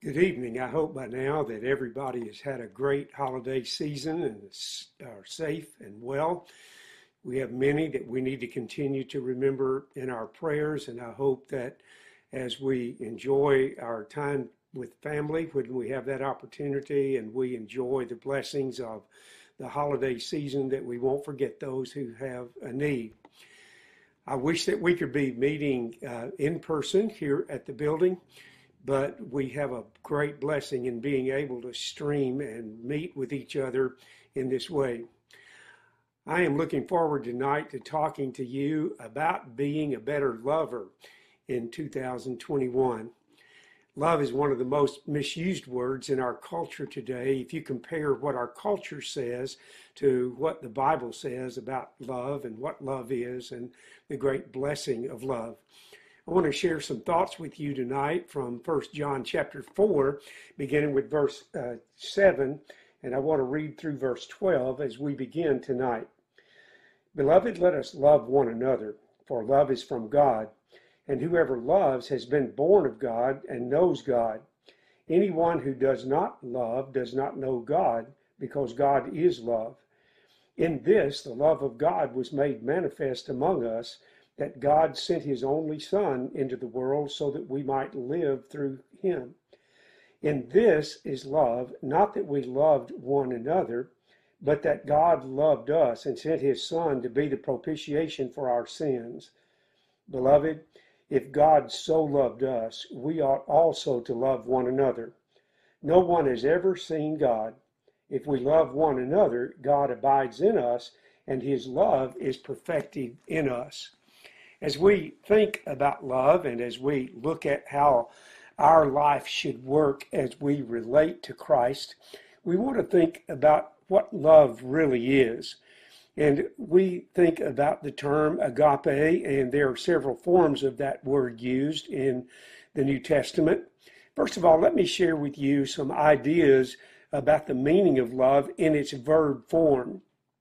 Good evening. I hope by now that everybody has had a great holiday season and are safe and well. We have many that we need to continue to remember in our prayers, and I hope that as we enjoy our time with family, when we have that opportunity and we enjoy the blessings of the holiday season, that we won't forget those who have a need. I wish that we could be meeting in person here at the building, but we have a great blessing in being able to stream and meet with each other in this way. I am looking forward tonight to talking to you about being a better lover in 2021. Love is one of the most misused words in our culture today. If you compare what our culture says to what the Bible says about love and what love is and the great blessing of love. I want to share some thoughts with you tonight from 1 John chapter 4, beginning with verse 7, and I want to read through verse 12 as we begin tonight. Beloved, let us love one another, for love is from God, and whoever loves has been born of God and knows God. Anyone who does not love does not know God, because God is love. In this, the love of God was made manifest among us, that God sent his only Son into the world so that we might live through him. In this is love, not that we loved one another, but that God loved us and sent his Son to be the propitiation for our sins. Beloved, if God so loved us, we ought also to love one another. No one has ever seen God. If we love one another, God abides in us, and his love is perfected in us. As we think about love and as we look at how our life should work as we relate to Christ, we want to think about what love really is. And we think about the term agape, and there are several forms of that word used in the New Testament. First of all, let me share with you some ideas about the meaning of love in its verb form.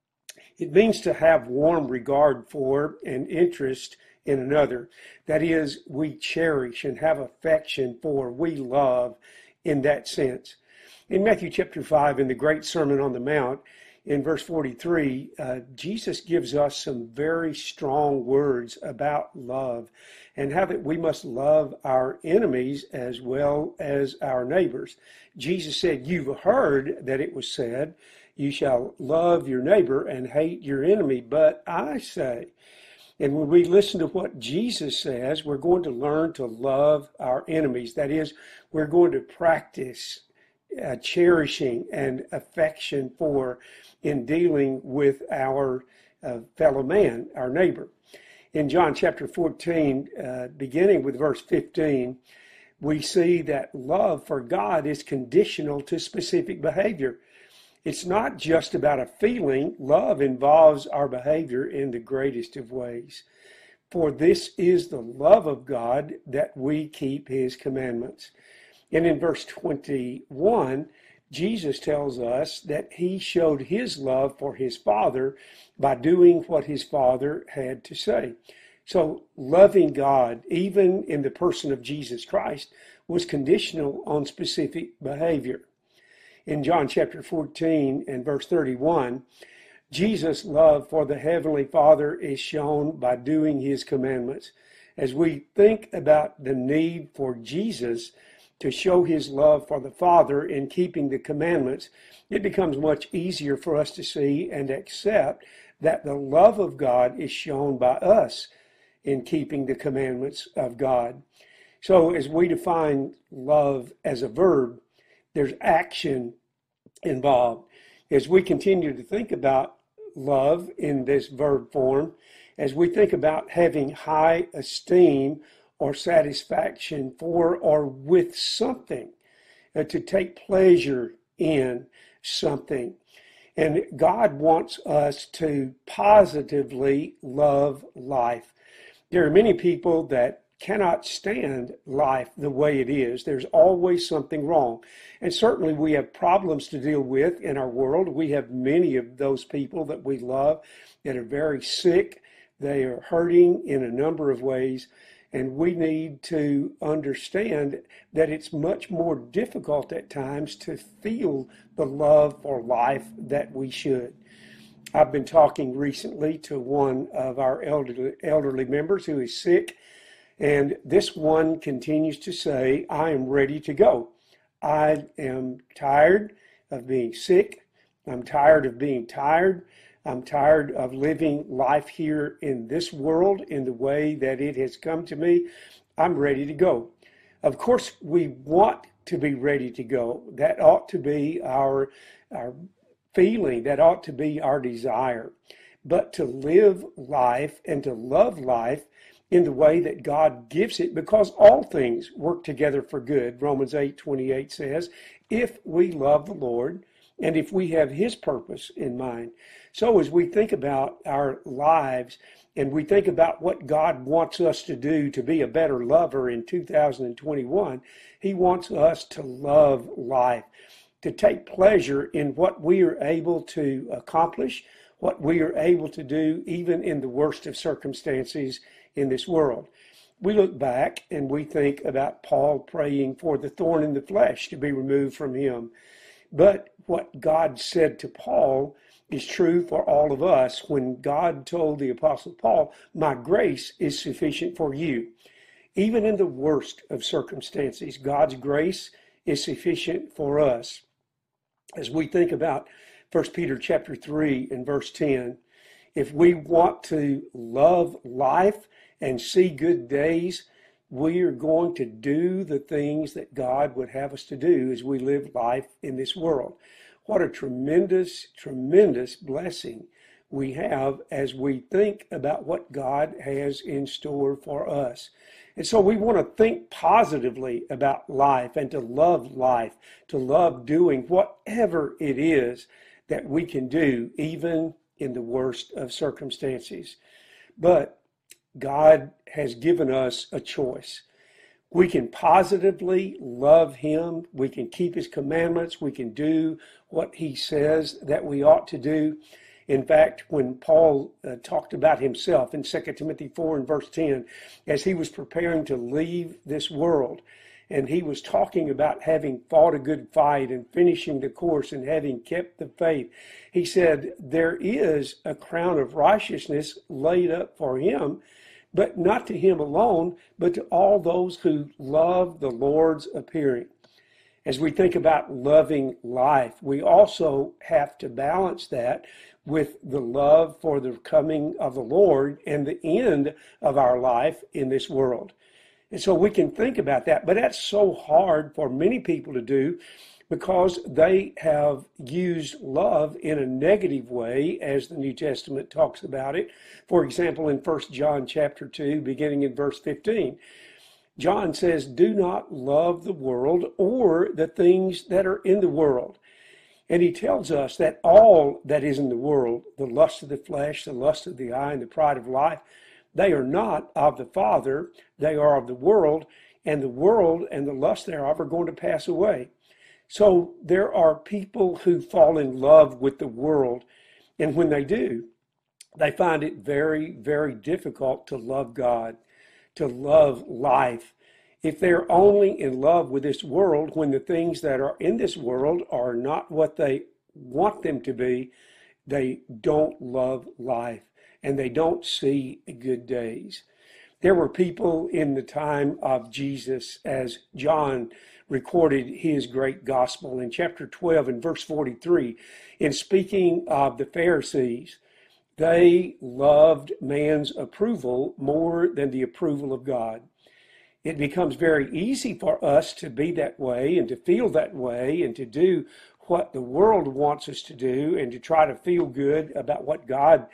It means to have warm regard for and interest in another. That is, we cherish and have affection for, we love in that sense. In Matthew chapter 5, in the Great Sermon on the Mount, in verse 43, Jesus gives us some very strong words about love and how that we must love our enemies as well as our neighbors. Jesus said, "You've heard that it was said, you shall love your neighbor and hate your enemy, but I say." And when we listen to what Jesus says, we're going to learn to love our enemies. That is, we're going to practice cherishing and affection for in dealing with our fellow man, our neighbor. In John chapter 14, beginning with verse 15, we see that love for God is conditional to specific behavior. It's not just about a feeling. Love involves our behavior in the greatest of ways. For this is the love of God, that we keep his commandments. And in verse 21, Jesus tells us that he showed his love for his Father by doing what his Father had to say. So loving God, even in the person of Jesus Christ, was conditional on specific behavior. In John chapter 14 and verse 31, Jesus' love for the Heavenly Father is shown by doing his commandments. As we think about the need for Jesus to show his love for the Father in keeping the commandments, it becomes much easier for us to see and accept that the love of God is shown by us in keeping the commandments of God. So as we define love as a verb, there's action involved. As we continue to think about love in this verb form, as we think about having high esteem or satisfaction for or with something, to take pleasure in something. And God wants us to positively love life. There are many people that cannot stand life the way it is. There's always something wrong. And certainly we have problems to deal with in our world. We have many of those people that we love that are very sick. They are hurting in a number of ways. And we need to understand that it's much more difficult at times to feel the love for life that we should. I've been talking recently to one of our elderly members who is sick, and this one continues to say, I am ready to go. I am tired of being sick. I'm tired of being tired. I'm tired of living life here in this world in the way that it has come to me. I'm ready to go. Of course, we want to be ready to go. That ought to be our feeling. That ought to be our desire. But to live life and to love life in the way that God gives it, because all things work together for good. Romans 8:28 says, if we love the Lord and if we have his purpose in mind. So as we think about our lives and we think about what God wants us to do to be a better lover in 2021, he wants us to love life, to take pleasure in what we are able to accomplish, what we are able to do even in the worst of circumstances in this world. We look back and we think about Paul praying for the thorn in the flesh to be removed from him. But what God said to Paul is true for all of us when God told the Apostle Paul, my grace is sufficient for you. Even in the worst of circumstances, God's grace is sufficient for us. As we think about 1 Peter chapter 3 and verse 10, if we want to love life and see good days, we are going to do the things that God would have us to do as we live life in this world. What a tremendous, tremendous blessing we have as we think about what God has in store for us. And so we want to think positively about life and to love doing whatever it is that we can do, even in the worst of circumstances. But God has given us a choice. We can positively love him. We can keep his commandments. We can do what he says that we ought to do. In fact, when Paul talked about himself in 2 Timothy 4 and verse 10, as he was preparing to leave this world, and he was talking about having fought a good fight and finishing the course and having kept the faith, he said, there is a crown of righteousness laid up for him, but not to him alone, but to all those who love the Lord's appearing. As we think about loving life, we also have to balance that with the love for the coming of the Lord and the end of our life in this world. And so we can think about that, but that's so hard for many people to do because they have used love in a negative way, as the New Testament talks about it. For example, in 1 John chapter 2, beginning in verse 15, John says, do not love the world or the things that are in the world. And he tells us that all that is in the world, the lust of the flesh, the lust of the eye, and the pride of life, they are not of the Father, they are of the world and the lust thereof are going to pass away. So there are people who fall in love with the world, and when they do, they find it very, very difficult to love God, to love life. If they're only in love with this world, when the things that are in this world are not what they want them to be, they don't love life and they don't see good days. There were people in the time of Jesus, as John recorded his great gospel in chapter 12 and verse 43, in speaking of the Pharisees, they loved man's approval more than the approval of God. It becomes very easy for us to be that way and to feel that way and to do what the world wants us to do and to try to feel good about what God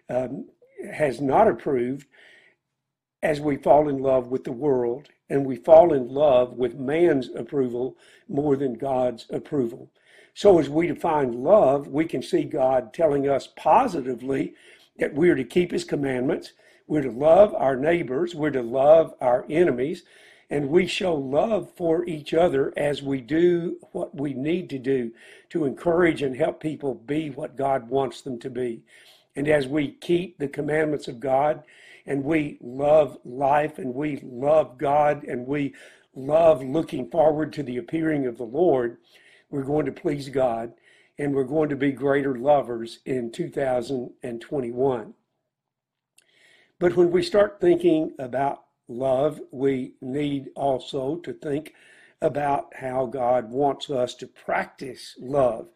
has not approved, as we fall in love with the world and we fall in love with man's approval more than God's approval. So as we define love, we can see God telling us positively that we're to keep his commandments, we're to love our neighbors, we're to love our enemies, and we show love for each other as we do what we need to do to encourage and help people be what God wants them to be. And as we keep the commandments of God, and we love life, and we love God, and we love looking forward to the appearing of the Lord, we're going to please God, and we're going to be greater lovers in 2021. But when we start thinking about love, we need also to think about how God wants us to practice love.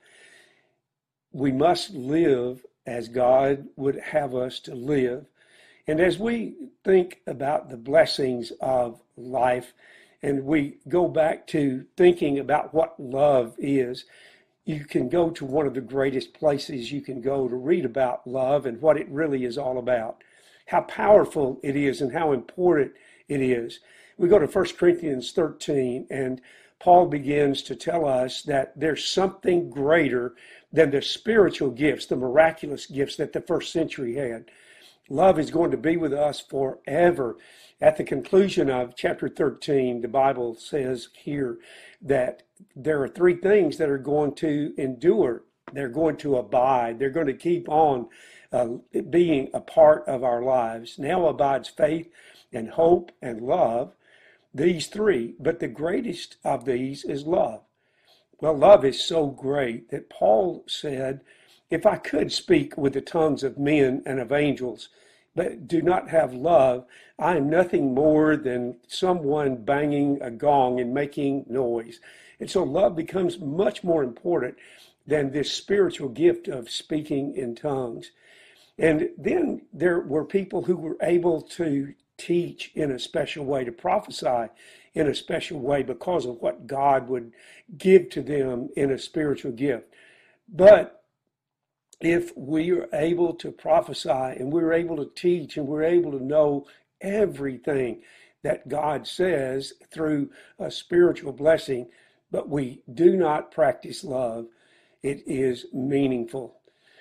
We must live as God would have us to live. And as we think about the blessings of life, and we go back to thinking about what love is, you can go to one of the greatest places you can go to read about love and what it really is all about, how powerful it is and how important it is. We go to 1 Corinthians 13, and Paul begins to tell us that there's something greater than the spiritual gifts, the miraculous gifts that the first century had. Love is going to be with us forever. At the conclusion of chapter 13, the Bible says here that there are three things that are going to endure. They're going to abide. They're going to keep on being a part of our lives. Now abides faith and hope and love, these three. But the greatest of these is love. Well, love is so great that Paul said, if I could speak with the tongues of men and of angels, but do not have love, I am nothing more than someone banging a gong and making noise. And so love becomes much more important than this spiritual gift of speaking in tongues. And then there were people who were able to teach in a special way, to prophesy in a special way because of what God would give to them in a spiritual gift. But if we are able to prophesy and we're able to teach and we're able to know everything that God says through a spiritual blessing, but we do not practice love, it is meaningful.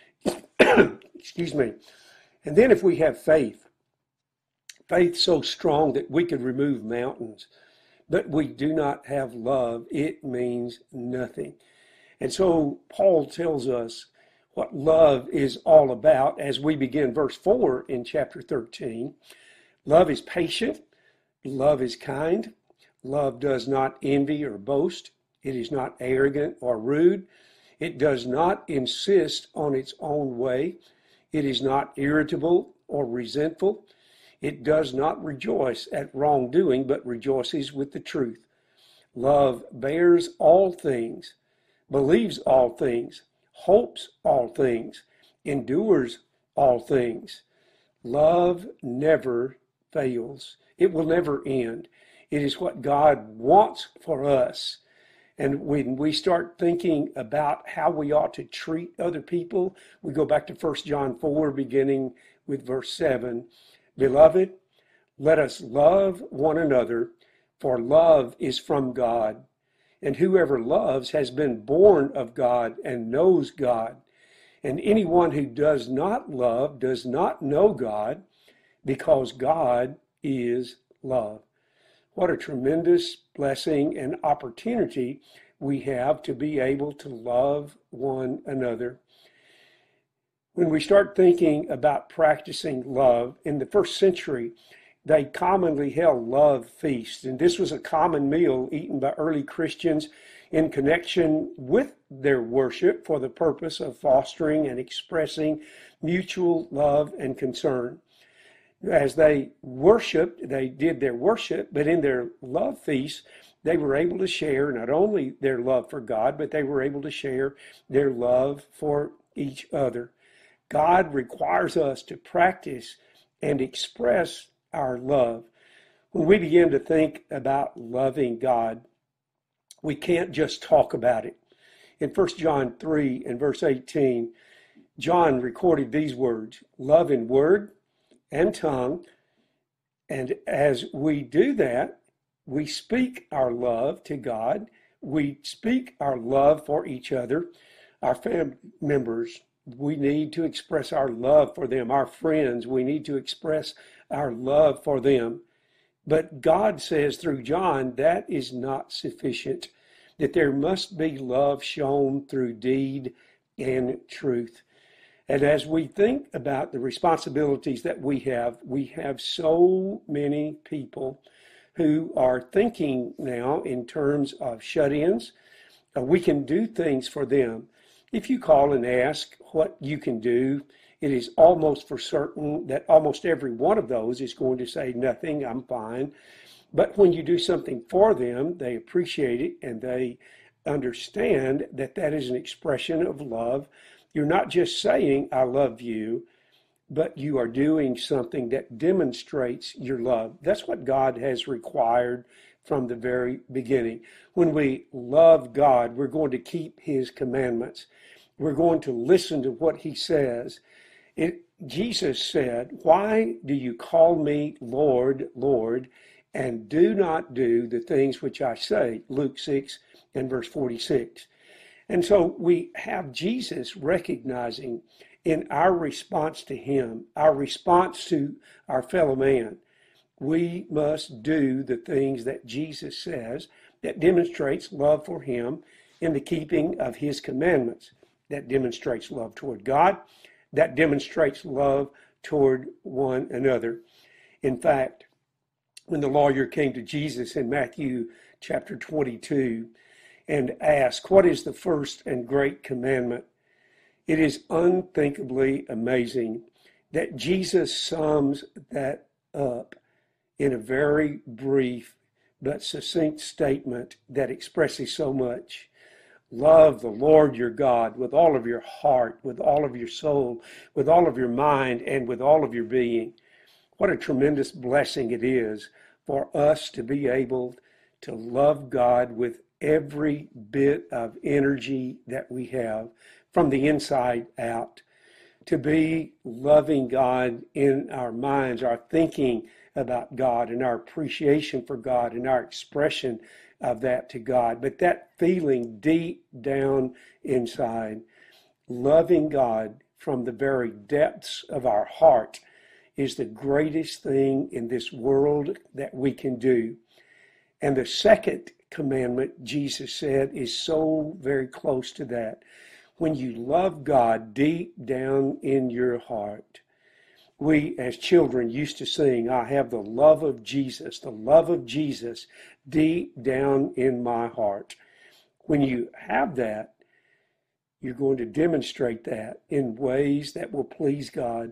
Excuse me. And then if we have faith so strong that we could remove mountains, but we do not have love, it means nothing. And so Paul tells us what love is all about as we begin verse 4 in chapter 13. Love is patient. Love is kind. Love does not envy or boast. It is not arrogant or rude. It does not insist on its own way. It is not irritable or resentful. It does not rejoice at wrongdoing, but rejoices with the truth. Love bears all things, believes all things, hopes all things, endures all things. Love never fails. It will never end. It is what God wants for us. And when we start thinking about how we ought to treat other people, we go back to 1 John 4, beginning with verse 7. Beloved, let us love one another, for love is from God. And whoever loves has been born of God and knows God. And anyone who does not love does not know God, because God is love. What a tremendous blessing and opportunity we have to be able to love one another. When we start thinking about practicing love, in the first century, they commonly held love feasts. And this was a common meal eaten by early Christians in connection with their worship for the purpose of fostering and expressing mutual love and concern. As they worshiped, they did their worship, but in their love feasts, they were able to share not only their love for God, but they were able to share their love for each other. God requires us to practice and express our love. When we begin to think about loving God, we can't just talk about it. In 1 John 3 and verse 18, John recorded these words, love in word and tongue. And as we do that, we speak our love to God. We speak our love for each other, our family members. We need to express our love for them. Our friends, we need to express our love for them. But God says through John that is not sufficient, that there must be love shown through deed and truth. And as we think about the responsibilities that we have so many people who are thinking now in terms of shut-ins. We can do things for them. If you call and ask what you can do, it is almost for certain that almost every one of those is going to say, nothing, I'm fine. But when you do something for them, they appreciate it and they understand that that is an expression of love. You're not just saying, I love you, but you are doing something that demonstrates your love. That's what God has required from the very beginning. When we love God, we're going to keep his commandments. We're going to listen to what he says. Jesus said, why do you call me Lord, Lord, and do not do the things which I say? Luke 6 and verse 46. And so we have Jesus recognizing in our response to him, our response to our fellow man, we must do the things that Jesus says that demonstrates love for him in the keeping of his commandments. That demonstrates love toward God. That demonstrates love toward one another. In fact, when the lawyer came to Jesus in Matthew chapter 22 and asked, what is the first and great commandment? It is unthinkably amazing that Jesus sums that up in a very brief but succinct statement that expresses so much. Love the Lord your God with all of your heart, with all of your soul, with all of your mind, and with all of your being. What a tremendous blessing it is for us to be able to love God with every bit of energy that we have from the inside out. To be loving God in our minds, our thinking about God and our appreciation for God and our expression of that to God. But that feeling deep down inside, loving God from the very depths of our heart is the greatest thing in this world that we can do. And the second commandment, Jesus said, is so very close to that. When you love God deep down in your heart, we as children used to sing, I have the love of Jesus deep down in my heart. When you have that, you're going to demonstrate that in ways that will please God.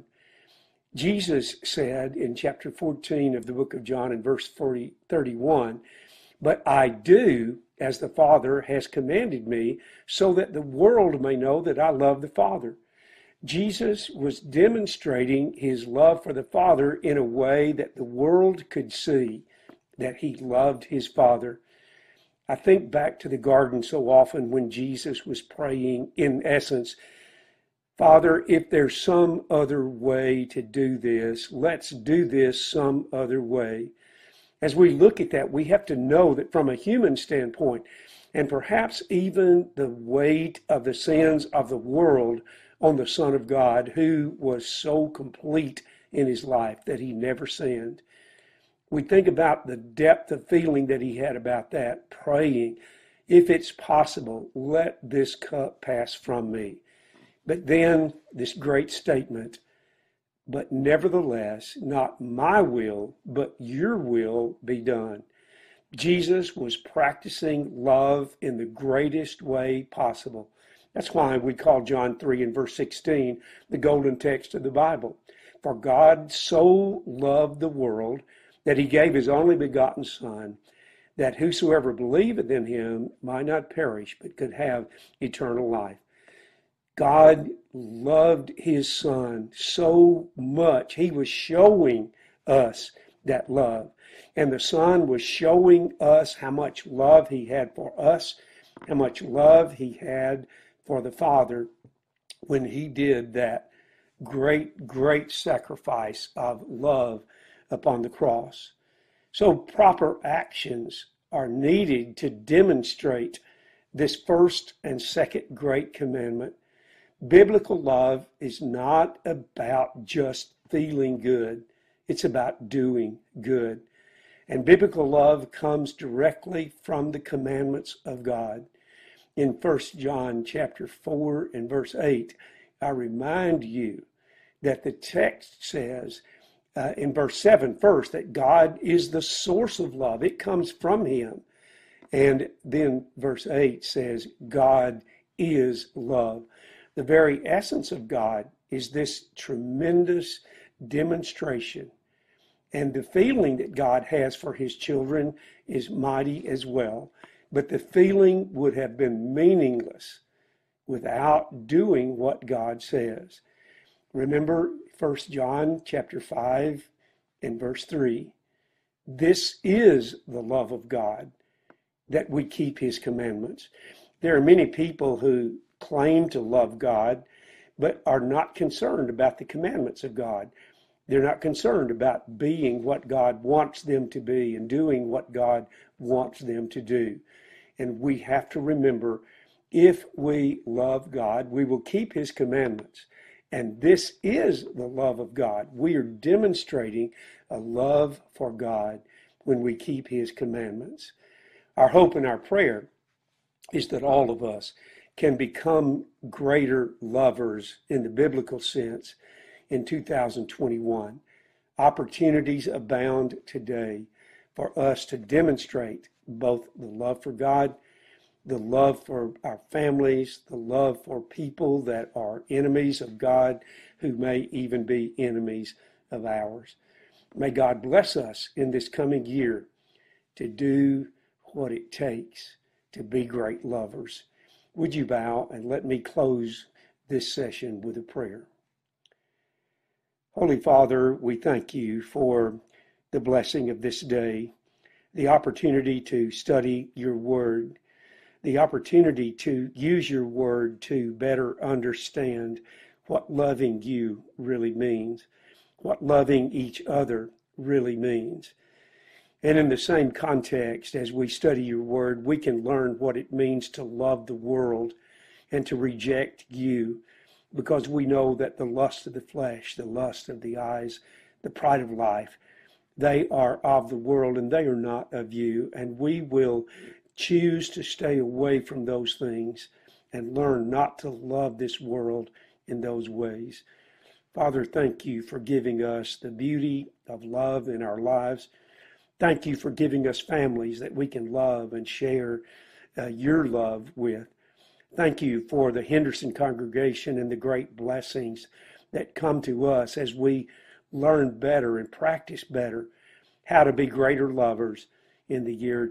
Jesus said in chapter 14 of the book of John in verse 31, but I do as the Father has commanded me, so that the world may know that I love the Father. Jesus was demonstrating his love for the Father in a way that the world could see that he loved his Father. I think back to the garden so often when Jesus was praying, in essence, Father, if there's some other way to do this, let's do this some other way. As we look at that, we have to know that from a human standpoint, and perhaps even the weight of the sins of the world on the Son of God, who was so complete in his life that he never sinned. We think about the depth of feeling that he had about that, praying, if it's possible, let this cup pass from me. But then this great statement, but nevertheless, not my will, but your will be done. Jesus was practicing love in the greatest way possible. That's why we call John 3 and verse 16 the golden text of the Bible. For God so loved the world that he gave his only begotten Son, that whosoever believeth in him might not perish, but could have eternal life. God loved his Son so much. He was showing us that love. And the Son was showing us how much love he had for us, how much love he had for the Father when he did that great, great sacrifice of love upon the cross. So proper actions are needed to demonstrate this first and second great commandment. Biblical love is not about just feeling good. It's about doing good. And biblical love comes directly from the commandments of God. In 1 John chapter 4 and verse 8, I remind you that the text says in verse 7 first that God is the source of love. It comes from him. And then verse 8 says, God is love. The very essence of God is this tremendous demonstration. And the feeling that God has for his children is mighty as well. But the feeling would have been meaningless without doing what God says. Remember 1 John chapter 5 and verse 3. This is the love of God, that we keep his commandments. There are many people who claim to love God, but are not concerned about the commandments of God. They're not concerned about being what God wants them to be and doing what God wants them to do. And we have to remember, if we love God, we will keep his commandments. And this is the love of God. We are demonstrating a love for God when we keep his commandments. Our hope and our prayer is that all of us can become greater lovers in the biblical sense in 2021. Opportunities abound today for us to demonstrate both the love for God, the love for our families, the love for people that are enemies of God, who may even be enemies of ours. May God bless us in this coming year to do what it takes to be great lovers. Would you bow and let me close this session with a prayer? Holy Father, we thank you for the blessing of this day, the opportunity to study your word, the opportunity to use your word to better understand what loving you really means, what loving each other really means. And in the same context, as we study your word, we can learn what it means to love the world and to reject you, because we know that the lust of the flesh, the lust of the eyes, the pride of life, they are of the world and they are not of you. And we will choose to stay away from those things and learn not to love this world in those ways. Father, thank you for giving us the beauty of love in our lives. Thank you for giving us families that we can love and share your love with. Thank you for the Henderson congregation and the great blessings that come to us as we learn better and practice better how to be greater lovers in the year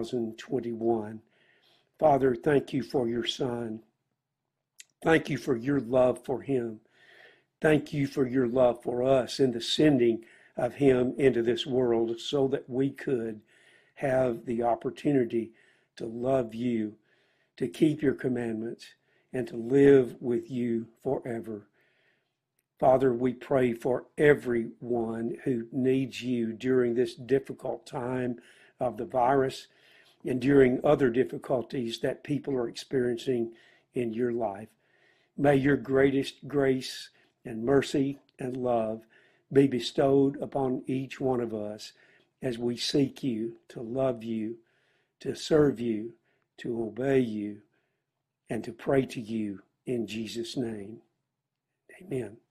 2021. Father, thank you for your Son. Thank you for your love for him. Thank you for your love for us in the sending of him into this world so that we could have the opportunity to love you, to keep your commandments, and to live with you forever. Father, we pray for everyone who needs you during this difficult time of the virus and during other difficulties that people are experiencing in your life. May your greatest grace and mercy and love be bestowed upon each one of us as we seek you, to love you, to serve you, to obey you, and to pray to you in Jesus' name. Amen.